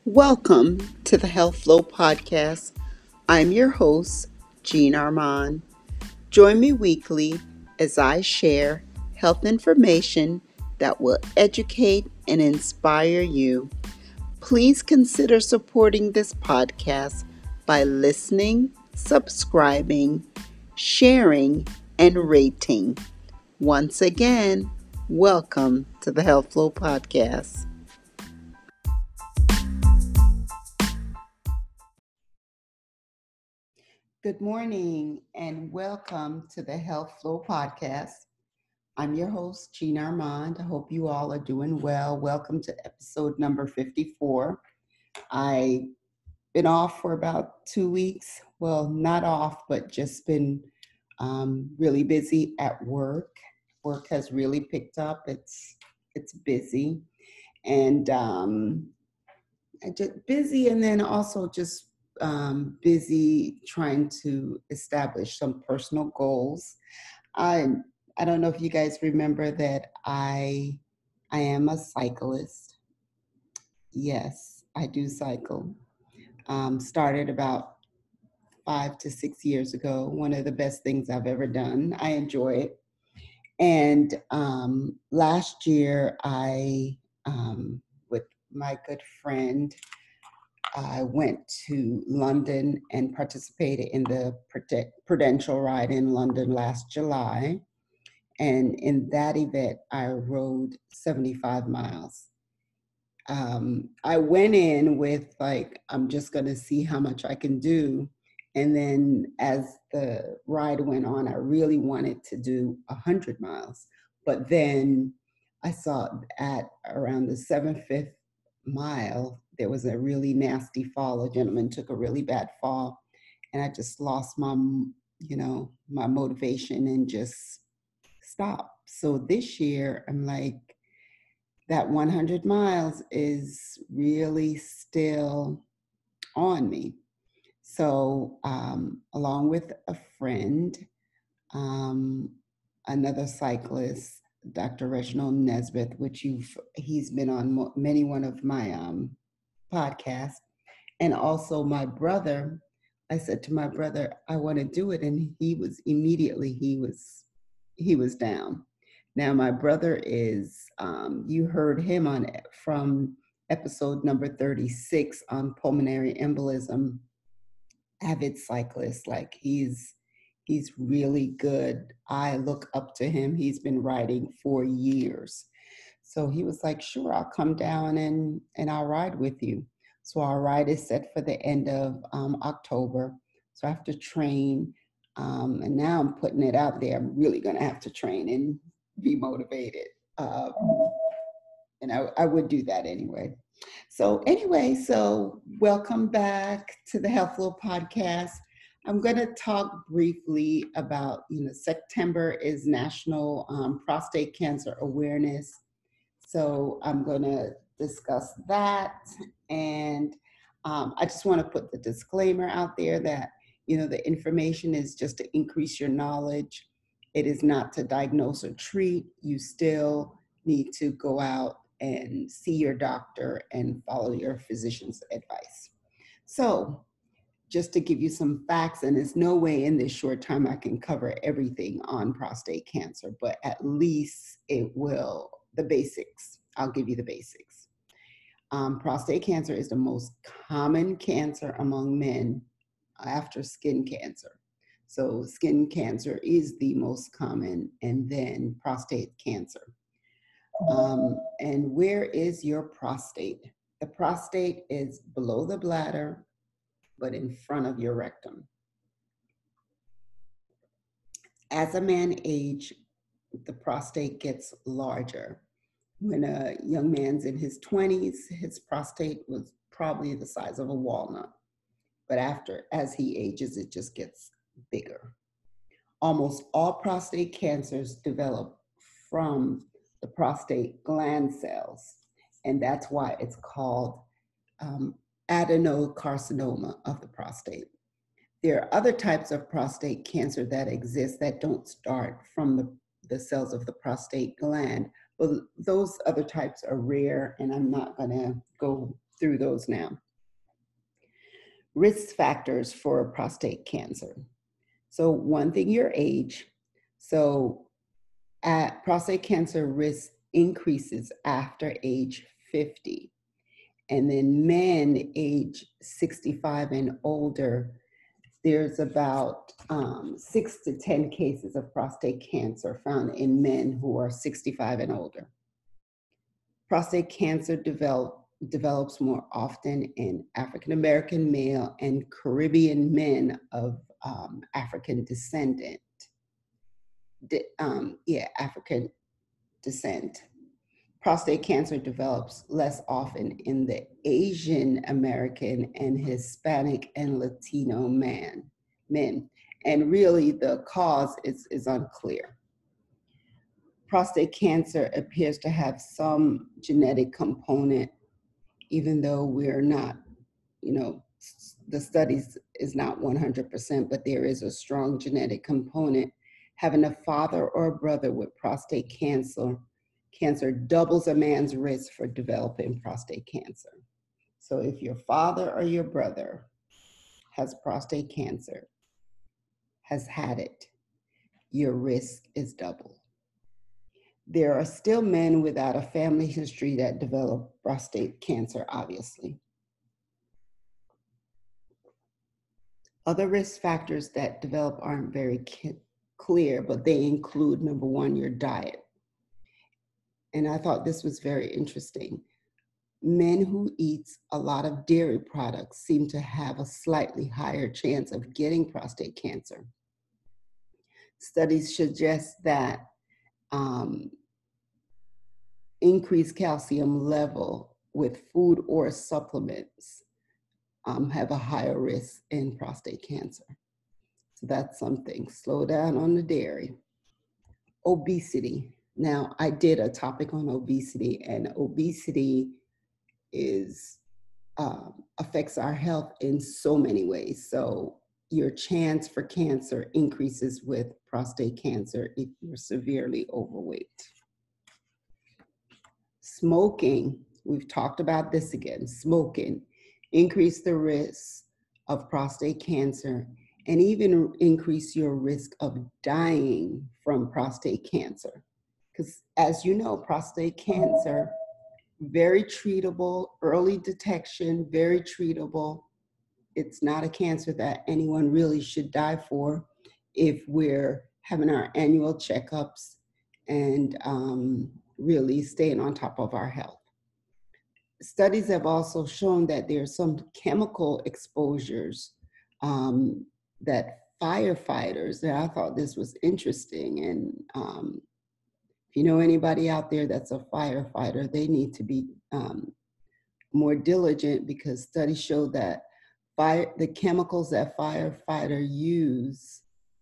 Welcome to the Health Flow Podcast. I'm your host, Jean Armand. Join me weekly as I share health information that will educate and inspire you. Please consider supporting this podcast by listening, subscribing, sharing, and rating. Once again, welcome to the Health Flow Podcast. Good morning and welcome to the Health Flow Podcast. I'm your host, Jean Armand. I hope you all are doing well. Welcome to episode number 54. I've been off for about 2 weeks. Well, not off, but just been really busy at work. Work has really picked up. It's busy and just busy, and then also just busy trying to establish some personal goals. I I don't know if you guys remember that I am a cyclist. Yes, I do cycle. Started about 5 to 6 years ago. One of the best things I've ever done. I enjoy it. And last year, with my good friend, I went to London and participated in the Prudential Ride in London last July. And in that event, I rode 75 miles. I went in with like, I'm just going to see how much I can do. And then as the ride went on, I really wanted to do 100 miles. But then I saw at around the 75th mile, there was a really nasty fall. A gentleman took a really bad fall. And I just lost my motivation and just stopped. So this year, I'm like, that 100 miles is really still on me. So, along with a friend, um, another cyclist, Dr. Reginald Nesbitt, which he's been on many one of my podcasts, and also my brother. I said to my brother, I want to do it, and he was down. Now my brother is, you heard him from episode number 36 on pulmonary embolism, avid cyclist. Like he's really good. I look up to him. He's been riding for years. So he was like, sure, I'll come down and I'll ride with you. So our ride is set for the end of October. So I have to train. And now I'm putting it out there. I'm really going to have to train and be motivated. Um, and I would do that anyway. So welcome back to the Health Flow Podcast. I'm going to talk briefly about, September is National Prostate Cancer Awareness. So I'm going to discuss that. And I just want to put the disclaimer out there that, the information is just to increase your knowledge. It is not to diagnose or treat. You still need to go out and see your doctor and follow your physician's advice. So just to give you some facts, and there's no way in this short time I can cover everything on prostate cancer, but at least the basics. I'll give you the basics. Prostate cancer is the most common cancer among men after skin cancer. So skin cancer is the most common, and then prostate cancer. And where is your prostate? The prostate is below the bladder, but in front of your rectum. As a man ages, the prostate gets larger. When a young man's in his 20s, his prostate was probably the size of a walnut. But as he ages, it just gets bigger. Almost all prostate cancers develop from the prostate gland cells, and that's why it's called um, adenocarcinoma of the prostate. There are other types of prostate cancer that exist that don't start from the cells of the prostate gland. Well, those other types are rare, and I'm not going to go through those now. Risk factors for prostate cancer. So one thing, your age. So prostate cancer risk increases after age 50. And then men age 65 and older, there's about 6 to 10 cases of prostate cancer found in men who are 65 and older. Prostate cancer develops more often in African American male and Caribbean men of African descent. African descent. Prostate cancer develops less often in the Asian American and Hispanic and Latino men. And really the cause is unclear. Prostate cancer appears to have some genetic component, even though we're not, the studies is not 100%, but there is a strong genetic component. Having a father or a brother with prostate cancer doubles a man's risk for developing prostate cancer. So if your father or your brother has prostate cancer, has had it, your risk is double. There are still men without a family history that develop prostate cancer, obviously. Other risk factors that develop aren't very clear, but they include, number one, your diet. And I thought this was very interesting. Men who eat a lot of dairy products seem to have a slightly higher chance of getting prostate cancer. Studies suggest that increased calcium level with food or supplements have a higher risk in prostate cancer. So that's something. Slow down on the dairy. Obesity. Now, I did a topic on obesity, and obesity affects our health in so many ways. So your chance for cancer increases with prostate cancer if you're severely overweight. Smoking, we've talked about this again, smoking increase the risk of prostate cancer and even increase your risk of dying from prostate cancer. Because as you know, prostate cancer, very treatable, early detection, very treatable. It's not a cancer that anyone really should die for if we're having our annual checkups and really staying on top of our health. Studies have also shown that there are some chemical exposures that firefighters, and I thought this was interesting, and if you know anybody out there that's a firefighter, they need to be more diligent, because studies show that the chemicals that firefighters use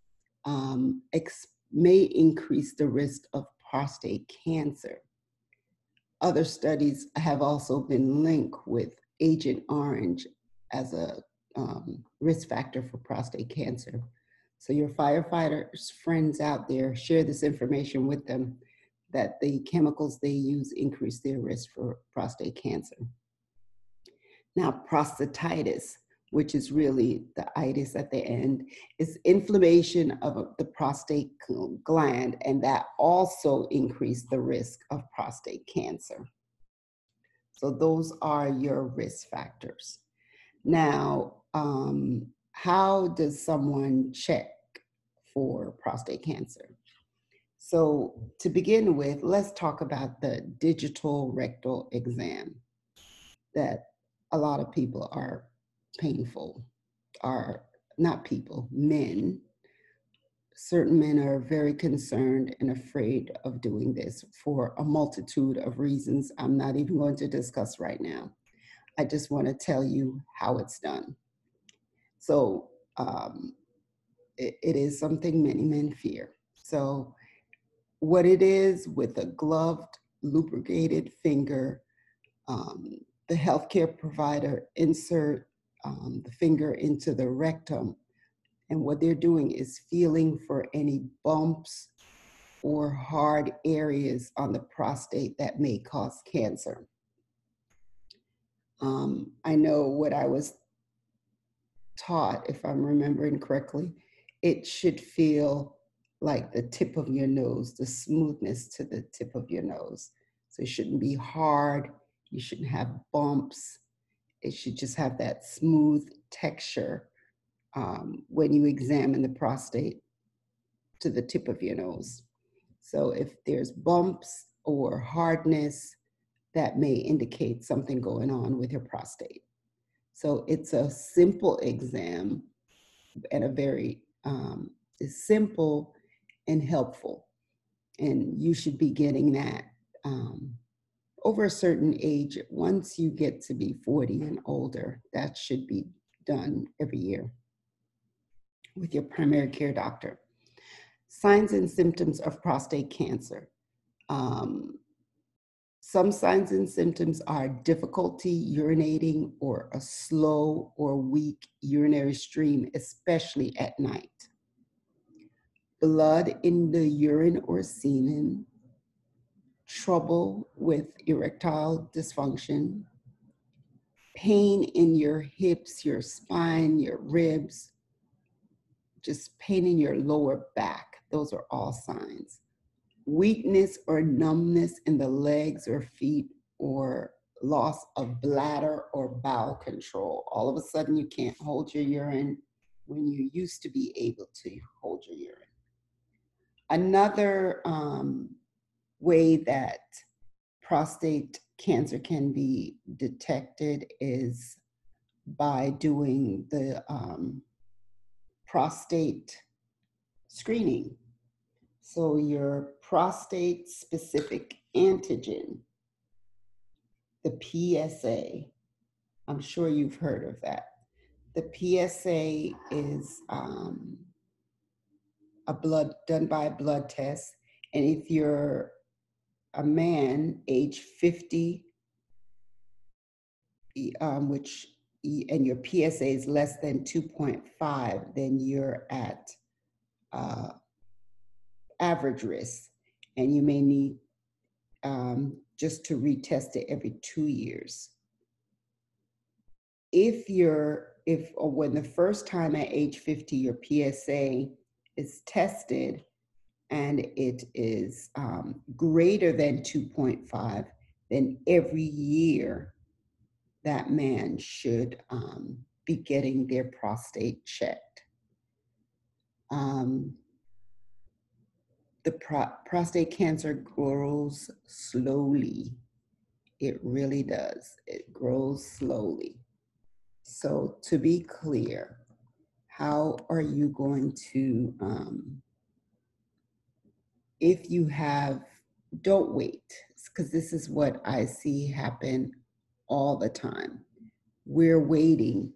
may increase the risk of prostate cancer. Other studies have also been linked with Agent Orange as a risk factor for prostate cancer. So your firefighters friends out there, share this information with them, that the chemicals they use increase their risk for prostate cancer. Now, prostatitis, which is really the itis at the end, is inflammation of the prostate gland, and that also increases the risk of prostate cancer. So those are your risk factors. Now, how does someone check for prostate cancer? So to begin with, let's talk about the digital rectal exam that a lot of people are men. Certain men are very concerned and afraid of doing this for a multitude of reasons I'm not even going to discuss right now. I just want to tell you how it's done. So it is something many men fear. So what it is, with a gloved, lubricated finger, the healthcare provider insert the finger into the rectum, and what they're doing is feeling for any bumps or hard areas on the prostate that may cause cancer. I know what I was taught, if I'm remembering correctly, it should feel like the tip of your nose, the smoothness to the tip of your nose. So it shouldn't be hard. You shouldn't have bumps. It should just have that smooth texture when you examine the prostate to the tip of your nose. So if there's bumps or hardness, that may indicate something going on with your prostate. So it's a simple exam and a very is simple and helpful. And you should be getting that over a certain age. Once you get to be 40 and older, that should be done every year with your primary care doctor. Signs and symptoms of prostate cancer. Um, some signs and symptoms are difficulty urinating or a slow or weak urinary stream, especially at night. Blood in the urine or semen, trouble with erectile dysfunction, pain in your hips, your spine, your ribs, just pain in your lower back. Those are all signs. Weakness or numbness in the legs or feet, or loss of bladder or bowel control. All of a sudden, you can't hold your urine when you used to be able to hold your urine. Another way that prostate cancer can be detected is by doing the prostate screening. So your prostate specific antigen, the PSA, I'm sure you've heard of that. The PSA is a blood done by a blood test. And if you're a man age 50, which and your PSA is less than 2.5, then you're at average risk, and you may need just to retest it every 2 years. If or when the first time at age 50 your PSA is tested and it is greater than 2.5, then every year that man should be getting their prostate checked. The prostate cancer grows slowly. It really does. It grows slowly. So to be clear, how are you going to, if you have, don't wait, because this is what I see happen all the time. We're waiting.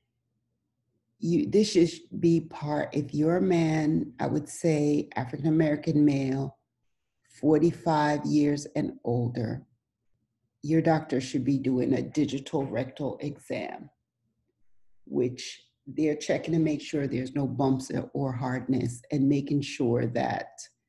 This should be part, if you're a man, I would say African American male, 45 years and older, your doctor should be doing a digital rectal exam, which they're checking to make sure there's no bumps or hardness, and making sure that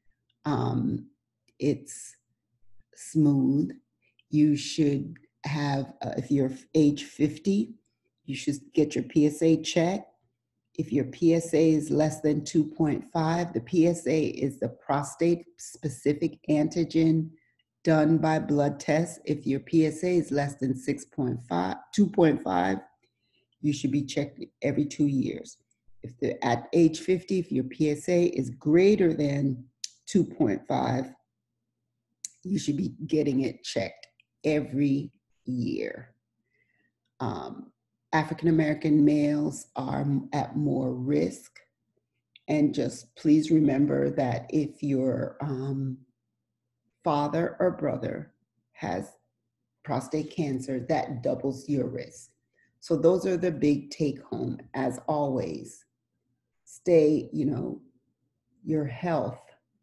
it's smooth. You should have, if you're age 50, you should get your PSA checked. If your PSA is less than 2.5, the PSA is the prostate specific antigen done by blood test. If your PSA is less than 2.5, you should be checked every 2 years. At age 50, if your PSA is greater than 2.5, you should be getting it checked every year. African American males are at more risk. And just please remember that if your father or brother has prostate cancer, that doubles your risk. So those are the big take home. As always, stay, your health,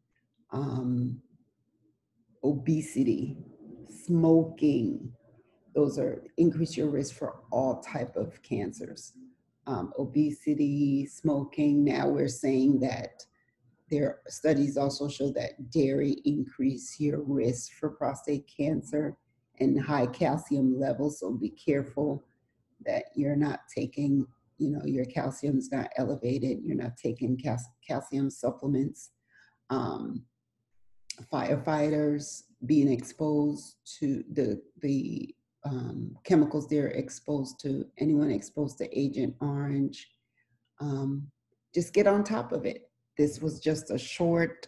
obesity, smoking, those are increase your risk for all type of cancers. Obesity, smoking. Now we're saying that studies also show that dairy increase your risk for prostate cancer, and high calcium levels. So be careful that you're not taking, your calcium's not elevated. You're not taking calcium supplements. Um, Firefighters being exposed to the chemicals they're exposed to, anyone exposed to Agent Orange, just get on top of it. This was just a short,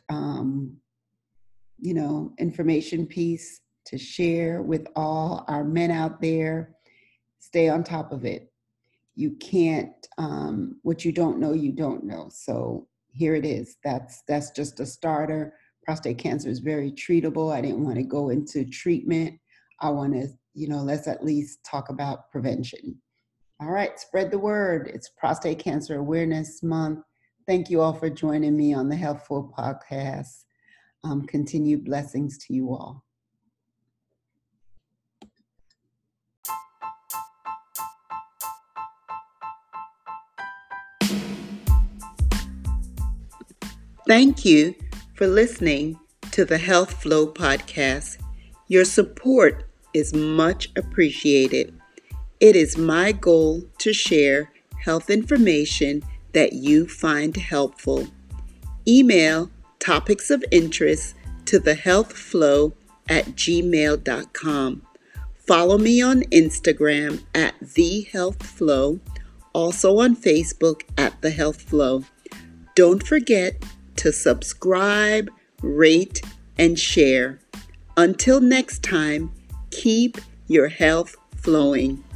information piece to share with all our men out there. Stay on top of it. You can't, what you don't know, you don't know. So here it is. That's just a starter. Prostate cancer is very treatable. I didn't want to go into treatment. I want to, let's at least talk about prevention. All right, spread the word. It's Prostate Cancer Awareness Month. Thank you all for joining me on the Healthful Podcast. Continued blessings to you all. Thank you for listening to the Health Flow Podcast. Your support is much appreciated. It is my goal to share health information that you find helpful. Email topics of interest to thehealthflow@gmail.com. Follow me on Instagram @thehealthflow, also on Facebook @thehealthflow. Don't forget to subscribe, rate, and share. Until next time, keep your health flowing.